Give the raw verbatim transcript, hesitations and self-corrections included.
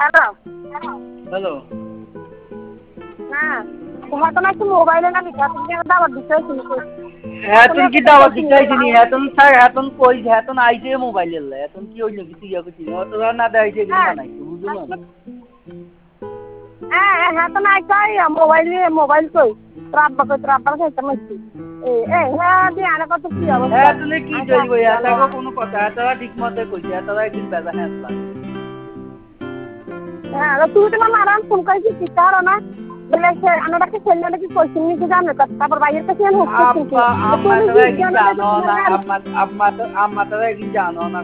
hello hello হ্যাঁ তোমার তো নাকি মোবাইলে না বিকাশ তুমি দাওয়াত দিতে শুনছো এখন কি দাওয়াত দিতে আইছিনি এখন স্যার এখন কই এখন আইছে মোবাইলের লাই এখন কি হইলো কি তুই কিছু অতরা না দেখাইছে কি বানাইছে বুঝো না হ্যাঁ হ্যাঁ তো নাই কই মোবাইল মোবাইল কই রাব্বা কই রাব্বা কই তেমছি এ এ হ্যাঁ দি আনা কত কি অবস্থা হ্যাঁ তুমি কি কইবো এটা কোনো কথা এটা ঠিক মতে কইছে এটা একদিন বেজা হ্যাঁ হ্যাঁ তুই তো মারান ফোন কইছি কি কারো না বলে সে আনাটাকে ছেলে নাকি কইছিস কি জানো তারপর বাইরের কাছে আমি হচ্ছে আব্বা আম্মা তো একদিন জানো না আম্মা আম্মা তো আম্মা তো একদিন জানো না